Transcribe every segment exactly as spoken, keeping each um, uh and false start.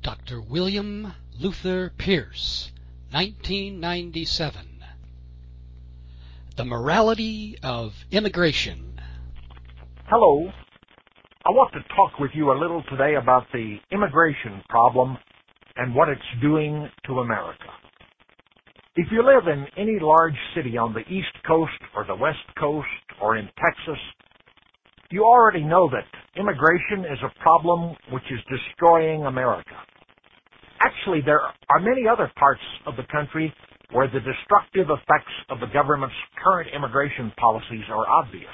Doctor William Luther Pierce, nineteen ninety-seven. The Morality of Immigration. Hello. I want to talk with you a little today about the immigration problem and what it's doing to America. If you live in any large city on the East Coast or the West Coast or in Texas, you already know that immigration is a problem which is destroying America. Actually, there are many other parts of the country where the destructive effects of the government's current immigration policies are obvious.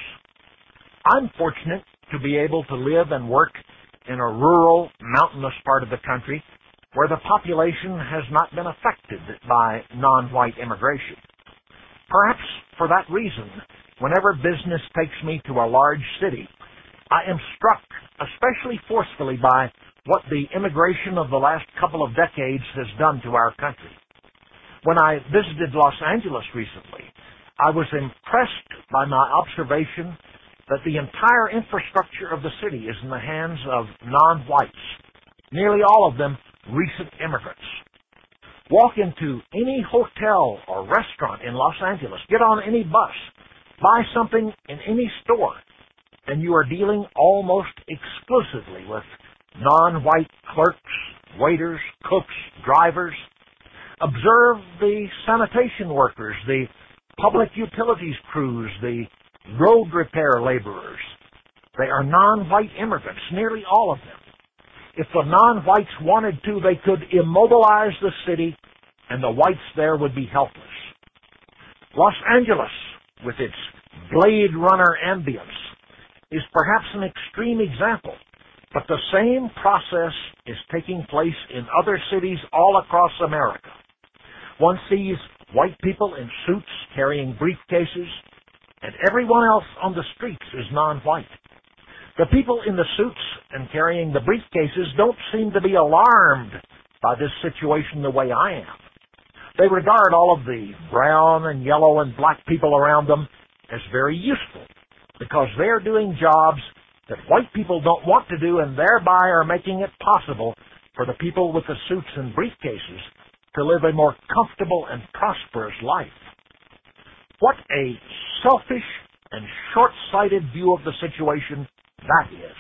I'm fortunate to be able to live and work in a rural, mountainous part of the country where the population has not been affected by non-white immigration. Perhaps for that reason, whenever business takes me to a large city, I am struck especially forcefully by what the immigration of the last couple of decades has done to our country. When I visited Los Angeles recently, I was impressed by my observation that the entire infrastructure of the city is in the hands of non-whites, nearly all of them recent immigrants. Walk into any hotel or restaurant in Los Angeles, get on any bus, buy something in any store, and you are dealing almost exclusively with non-white clerks, waiters, cooks, drivers. Observe the sanitation workers, the public utilities crews, the road repair laborers. They are non-white immigrants, nearly all of them. If the non-whites wanted to, they could immobilize the city and the whites there would be helpless. Los Angeles, with its Blade Runner ambience, is perhaps an extreme example, but the same process is taking place in other cities all across America. One sees white people in suits carrying briefcases, and everyone else on the streets is non-white. The people in the suits and carrying the briefcases don't seem to be alarmed by this situation the way I am. They regard all of the brown and yellow and black people around them as very useful because they're doing jobs that white people don't want to do and thereby are making it possible for the people with the suits and briefcases to live a more comfortable and prosperous life. What a selfish and short-sighted view of the situation that is.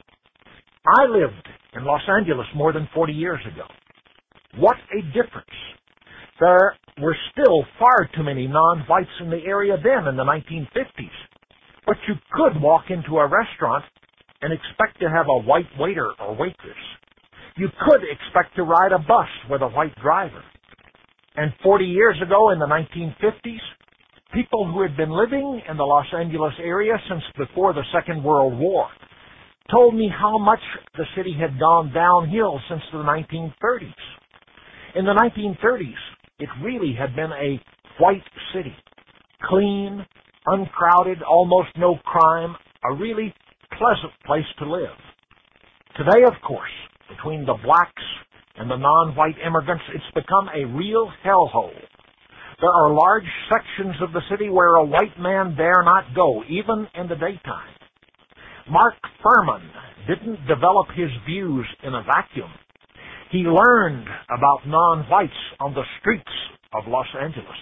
I lived in Los Angeles more than forty years ago. What a difference. There were still far too many non-whites in the area then in the nineteen fifties. But you could walk into a restaurant and expect to have a white waiter or waitress. You could expect to ride a bus with a white driver. And forty years ago in the nineteen fifties, people who had been living in the Los Angeles area since before the Second World War told me how much the city had gone downhill since the nineteen thirties. In the nineteen thirties, it really had been a white city. Clean, uncrowded, almost no crime, a really pleasant place to live. Today, of course, between the blacks and the non-white immigrants, it's become a real hellhole. There are large sections of the city where a white man dare not go, even in the daytime. Mark Furman didn't develop his views in a vacuum. He learned about non-whites on the streets of Los Angeles.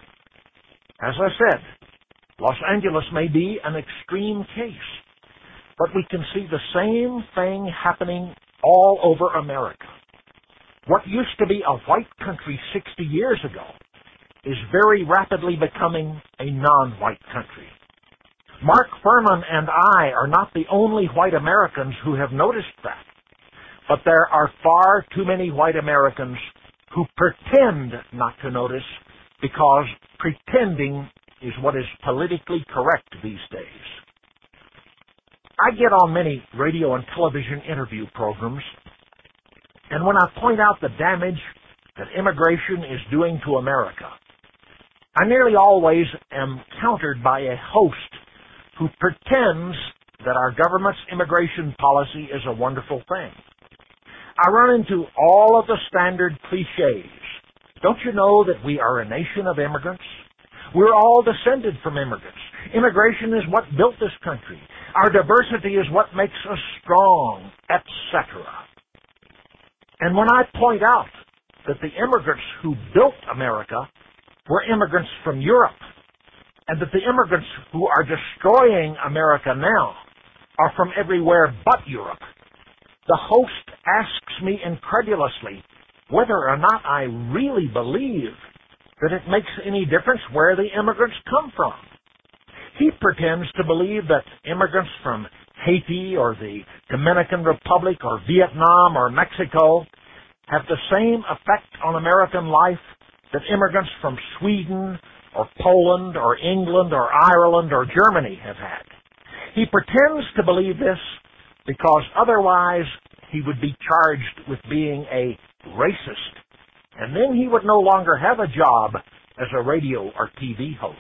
As I said, Los Angeles may be an extreme case, but we can see the same thing happening all over America. What used to be a white country sixty years ago is very rapidly becoming a non-white country. Mark Furman and I are not the only white Americans who have noticed that, but there are far too many white Americans who pretend not to notice because pretending is what is politically correct these days. I get on many radio and television interview programs, and when I point out the damage that immigration is doing to America, I nearly always am countered by a host who pretends that our government's immigration policy is a wonderful thing. I run into all of the standard cliches. Don't you know that we are a nation of immigrants? We're all descended from immigrants. Immigration is what built this country. Our diversity is what makes us strong, et cetera. And when I point out that the immigrants who built America were immigrants from Europe, and that the immigrants who are destroying America now are from everywhere but Europe, the host asks me incredulously whether or not I really believe that it makes any difference where the immigrants come from. He pretends to believe that immigrants from Haiti or the Dominican Republic or Vietnam or Mexico have the same effect on American life that immigrants from Sweden or Poland or England or Ireland or Germany have had. He pretends to believe this because otherwise he would be charged with being a racist, and then he would no longer have a job as a radio or T V host.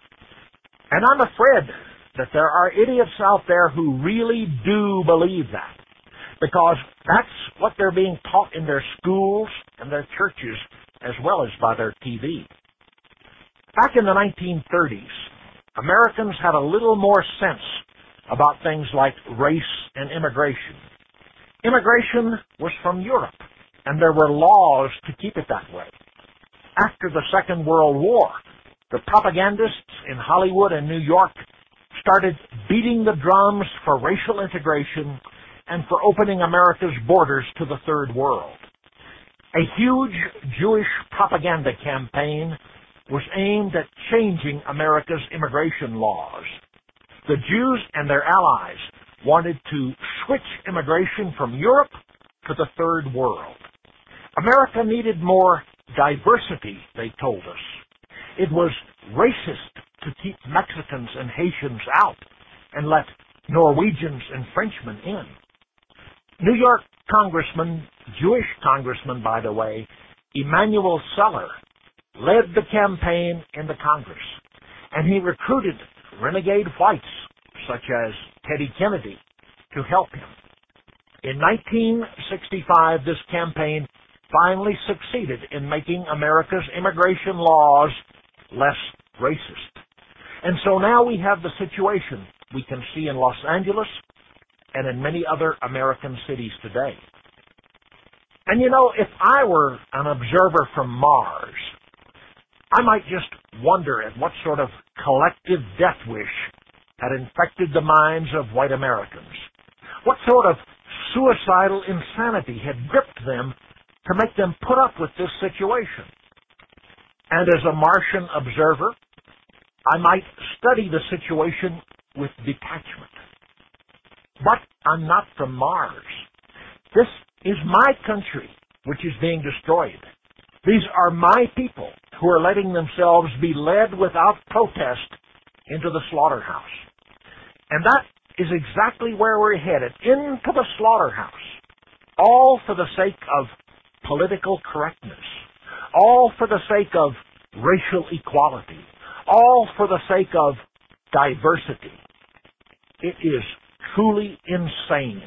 And I'm afraid that there are idiots out there who really do believe that, because that's what they're being taught in their schools and their churches as well as by their T V. Back in the nineteen thirties, Americans had a little more sense about things like race and immigration. Immigration was from Europe, and there were laws to keep it that way. After the Second World War, the propagandists in Hollywood and New York started beating the drums for racial integration and for opening America's borders to the Third World. A huge Jewish propaganda campaign was aimed at changing America's immigration laws. The Jews and their allies wanted to switch immigration from Europe to the Third World. America needed more diversity, they told us. It was racist to keep Mexicans and Haitians out and let Norwegians and Frenchmen in. New York Congressman, Jewish Congressman, by the way, Emanuel Seller, led the campaign in the Congress, and he recruited renegade whites such as Teddy Kennedy to help him. In nineteen sixty-five, this campaign finally succeeded in making America's immigration laws less racist. And so now we have the situation we can see in Los Angeles and in many other American cities today. And you know, if I were an observer from Mars, I might just wonder at what sort of collective death wish had infected the minds of white Americans. What sort of suicidal insanity had gripped them to make them put up with this situation? And as a Martian observer, I might study the situation with detachment. But I'm not from Mars. This is my country which is being destroyed. These are my people who are letting themselves be led without protest into the slaughterhouse. And that is exactly where we're headed, into the slaughterhouse, all for the sake of political correctness, all for the sake of racial equality, all for the sake of diversity. It is truly insane.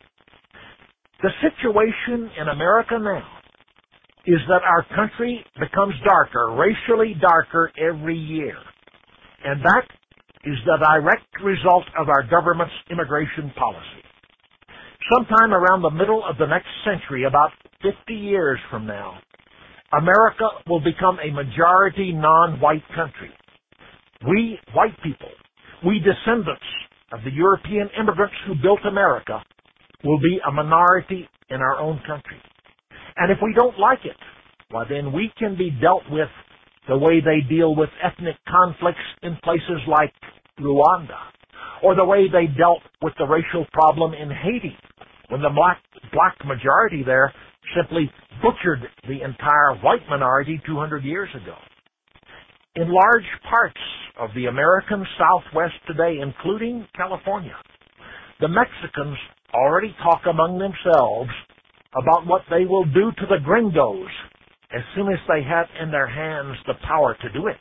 The situation in America now is that our country becomes darker, racially darker every year. And that is the direct result of our government's immigration policy. Sometime around the middle of the next century, about fifty years from now, America will become a majority non-white country. We white people, we descendants of the European immigrants who built America, will be a minority in our own country. And if we don't like it, well, then we can be dealt with the way they deal with ethnic conflicts in places like Rwanda, or the way they dealt with the racial problem in Haiti, when the black, black majority there simply butchered the entire white minority two hundred years ago. In large parts of the American Southwest today, including California, the Mexicans already talk among themselves about what they will do to the gringos as soon as they have in their hands the power to do it.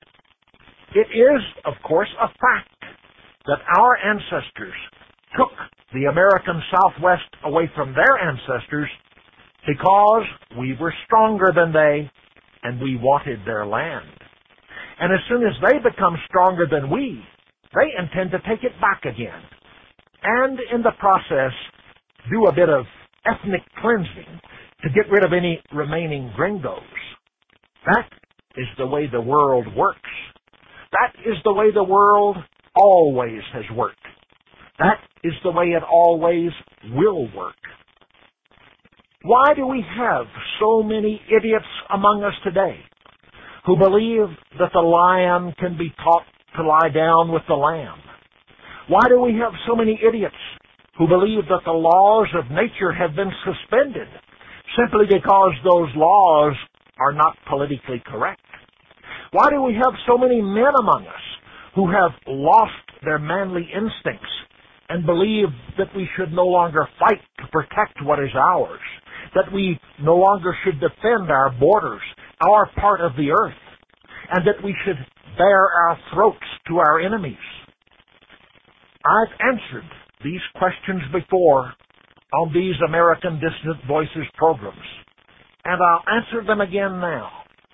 It is, of course, a fact that our ancestors took the American Southwest away from their ancestors because we were stronger than they and we wanted their land. And as soon as they become stronger than we, they intend to take it back again. And in the process, do a bit of ethnic cleansing to get rid of any remaining gringos. That is the way the world works. That is the way the world always has worked. That is the way it always will work. Why do we have so many idiots among us today who believe that the lion can be taught to lie down with the lamb? Why do we have so many idiots who believe that the laws of nature have been suspended simply because those laws are not politically correct? Why do we have so many men among us who have lost their manly instincts and believe that we should no longer fight to protect what is ours, that we no longer should defend our borders, our part of the earth, and that we should bare our throats to our enemies? I've answered these questions before on these American Dissident Voices programs, and I'll answer them again now.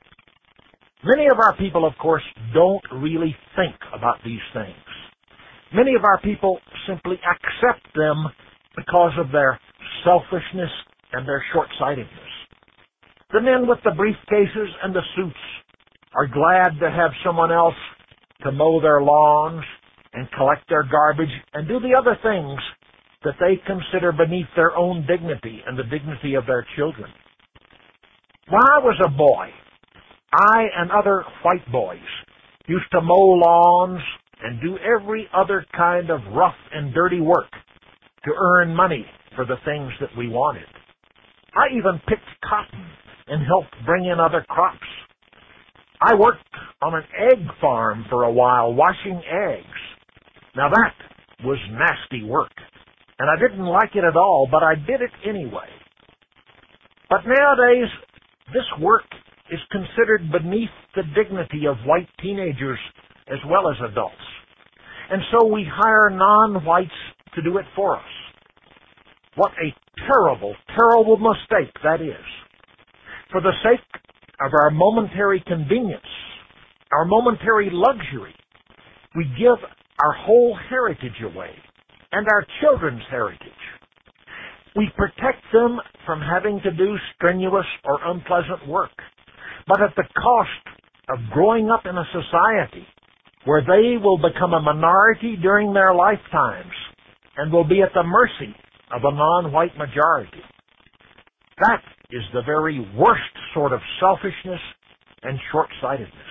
Many of our people, of course, don't really think about these things. Many of our people simply accept them because of their selfishness and their short-sightedness. The men with the briefcases and the suits are glad to have someone else to mow their lawns and collect their garbage and do the other things that they consider beneath their own dignity and the dignity of their children. When I was a boy, I and other white boys used to mow lawns and do every other kind of rough and dirty work to earn money for the things that we wanted. I even picked cotton and helped bring in other crops. I worked on an egg farm for a while, washing eggs. Now that was nasty work, and I didn't like it at all, but I did it anyway. But nowadays, this work is considered beneath the dignity of white teenagers as well as adults. And so we hire non-whites to do it for us. What a terrible, terrible mistake that is. For the sake of our momentary convenience, our momentary luxury, we give our whole heritage away and our children's heritage. We protect them from having to do strenuous or unpleasant work, but at the cost of growing up in a society where they will become a minority during their lifetimes and will be at the mercy of a non-white majority. That is the very worst sort of selfishness and short-sightedness.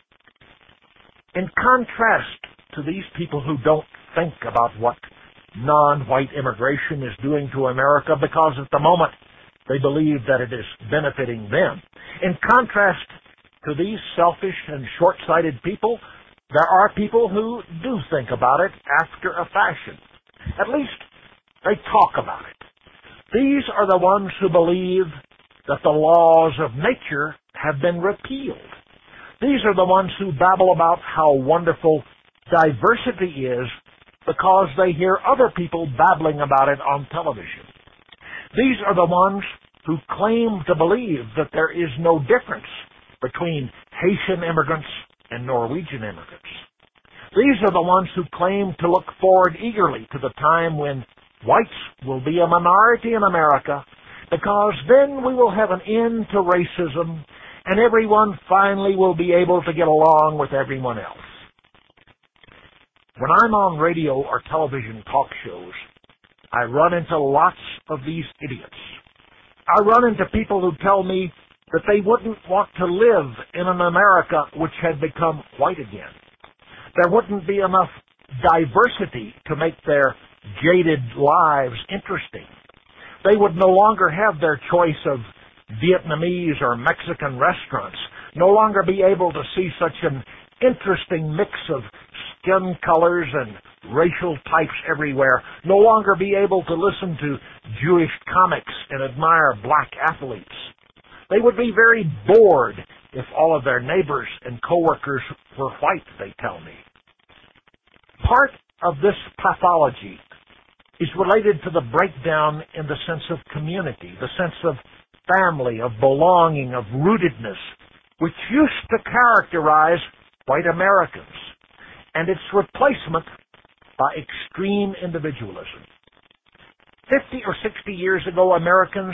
In contrast to these people who don't think about what non-white immigration is doing to America because at the moment they believe that it is benefiting them. In contrast to these selfish and short-sighted people, there are people who do think about it after a fashion. At least they talk about it. These are the ones who believe that the laws of nature have been repealed. These are the ones who babble about how wonderful diversity is because they hear other people babbling about it on television. These are the ones who claim to believe that there is no difference between Haitian immigrants and Norwegian immigrants. These are the ones who claim to look forward eagerly to the time when whites will be a minority in America because then we will have an end to racism and everyone finally will be able to get along with everyone else. When I'm on radio or television talk shows, I run into lots of these idiots. I run into people who tell me that they wouldn't want to live in an America which had become white again. There wouldn't be enough diversity to make their jaded lives interesting. They would no longer have their choice of Vietnamese or Mexican restaurants, no longer be able to see such an interesting mix of skin colors and racial types everywhere, no longer be able to listen to Jewish comics and admire black athletes. They would be very bored if all of their neighbors and coworkers were white, they tell me. Part of this pathology is related to the breakdown in the sense of community, the sense of family, of belonging, of rootedness, which used to characterize white Americans, and its replacement by extreme individualism. Fifty or sixty years ago, Americans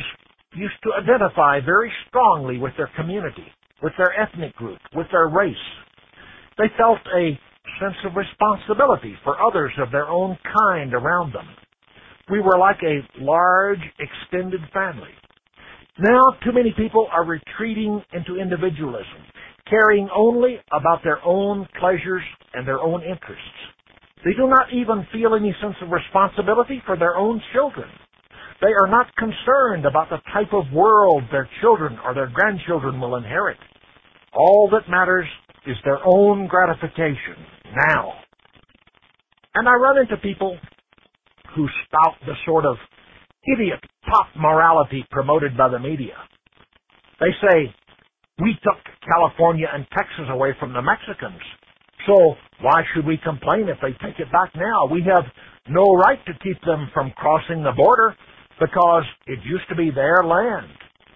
used to identify very strongly with their community, with their ethnic group, with their race. They felt a sense of responsibility for others of their own kind around them. We were like a large, extended family. Now, too many people are retreating into individualism, caring only about their own pleasures and their own interests. They do not even feel any sense of responsibility for their own children. They are not concerned about the type of world their children or their grandchildren will inherit. All that matters is their own gratification now. And I run into people who spout the sort of idiot pop morality promoted by the media. They say, we took California and Texas away from the Mexicans, so why should we complain if they take it back now? We have no right to keep them from crossing the border because it used to be their land.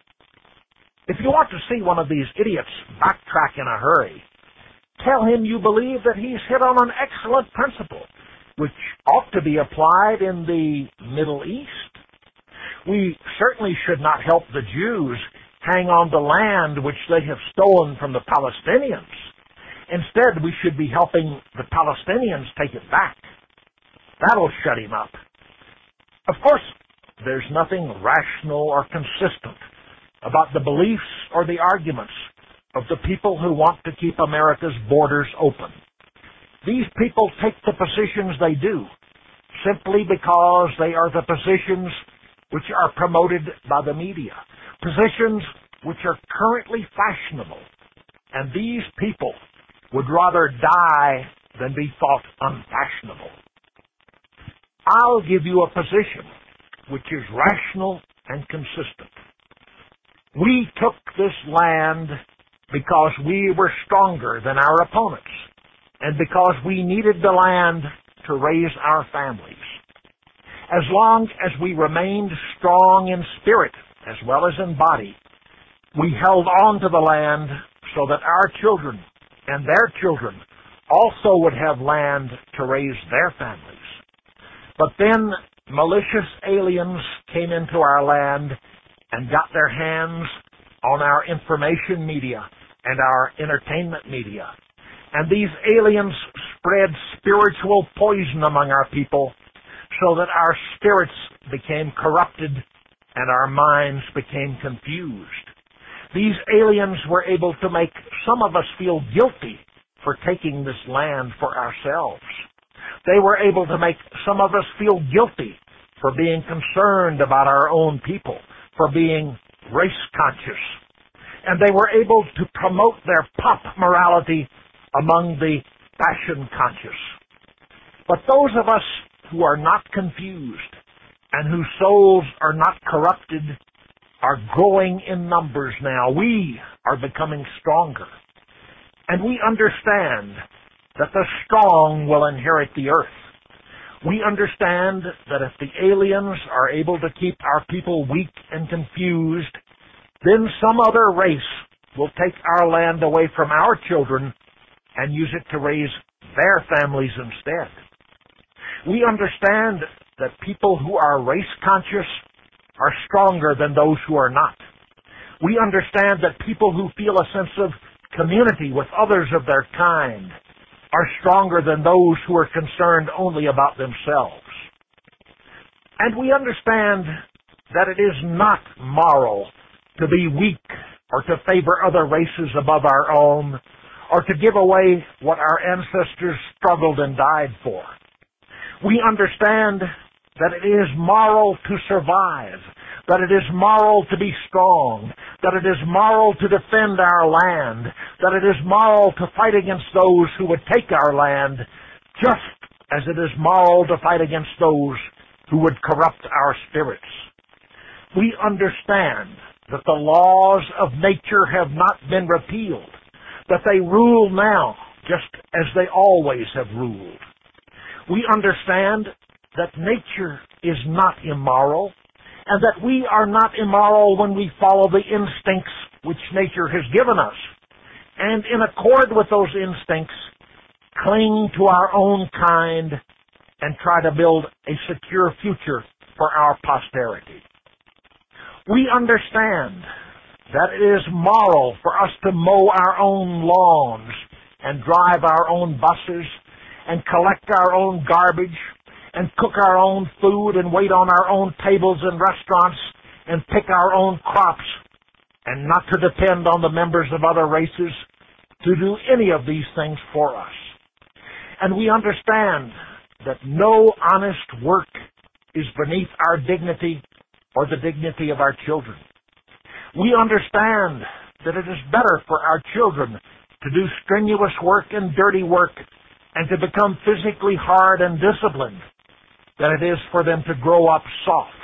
If you want to see one of these idiots backtrack in a hurry, tell him you believe that he's hit on an excellent principle, which ought to be applied in the Middle East. We certainly should not help the Jews hang on to land which they have stolen from the Palestinians. Instead, we should be helping the Palestinians take it back. That'll shut him up. Of course, there's nothing rational or consistent about the beliefs or the arguments of the people who want to keep America's borders open. These people take the positions they do simply because they are the positions which are promoted by the media, positions which are currently fashionable. And these people would rather die than be thought unfashionable. I'll give you a position which is rational and consistent. We took this land because we were stronger than our opponents and because we needed the land to raise our families. As long as we remained strong in spirit as well as in body, we held on to the land so that our children and their children also would have land to raise their families. But then malicious aliens came into our land and got their hands on our information media and our entertainment media. And these aliens spread spiritual poison among our people so that our spirits became corrupted and our minds became confused. These aliens were able to make some of us feel guilty for taking this land for ourselves. They were able to make some of us feel guilty for being concerned about our own people, for being race conscious. And they were able to promote their pop morality among the fashion conscious. But those of us who are not confused and whose souls are not corrupted are growing in numbers now. We are becoming stronger. And we understand that the strong will inherit the earth. We understand that if the aliens are able to keep our people weak and confused, then some other race will take our land away from our children and use it to raise their families instead. We understand that people who are race conscious are stronger than those who are not. We understand that people who feel a sense of community with others of their kind are stronger than those who are concerned only about themselves. And we understand that it is not moral to be weak or to favor other races above our own or to give away what our ancestors struggled and died for. We understand that it is moral to survive, that it is moral to be strong, that it is moral to defend our land, that it is moral to fight against those who would take our land, just as it is moral to fight against those who would corrupt our spirits. We understand that the laws of nature have not been repealed, that they rule now just as they always have ruled. We understand that nature is not immoral, and that we are not immoral when we follow the instincts which nature has given us, and in accord with those instincts, cling to our own kind and try to build a secure future for our posterity. We understand that it is moral for us to mow our own lawns and drive our own buses and collect our own garbage and cook our own food and wait on our own tables in restaurants and pick our own crops, and not to depend on the members of other races to do any of these things for us. And we understand that no honest work is beneath our dignity or the dignity of our children. We understand that it is better for our children to do strenuous work and dirty work and to become physically hard and disciplined than it is for them to grow up soft.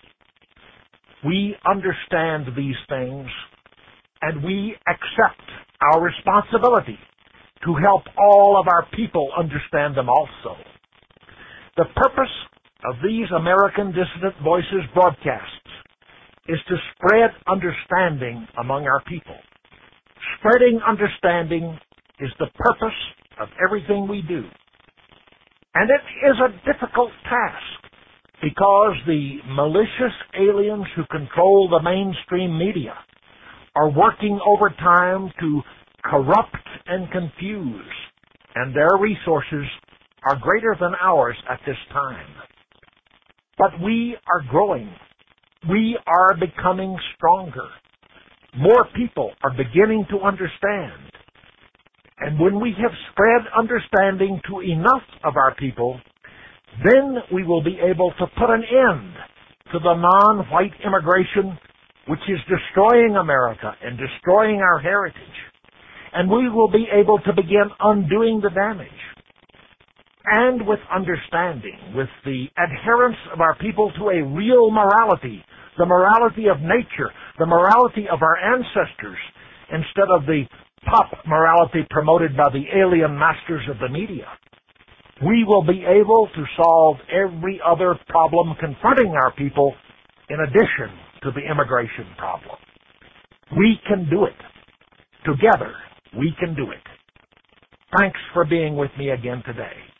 We understand these things, and we accept our responsibility to help all of our people understand them also. The purpose of these American Dissident Voices broadcasts is to spread understanding among our people. Spreading understanding is the purpose of everything we do. And it is a difficult task because the malicious aliens who control the mainstream media are working overtime to corrupt and confuse, and their resources are greater than ours at this time. But we are growing. We are becoming stronger. More people are beginning to understand. And when we have spread understanding to enough of our people, then we will be able to put an end to the non-white immigration which is destroying America and destroying our heritage. And we will be able to begin undoing the damage. And with understanding, with the adherence of our people to a real morality, the morality of nature, the morality of our ancestors, instead of the pop morality promoted by the alien masters of the media, we will be able to solve every other problem confronting our people in addition to the immigration problem. We can do it. Together, we can do it. Thanks for being with me again today.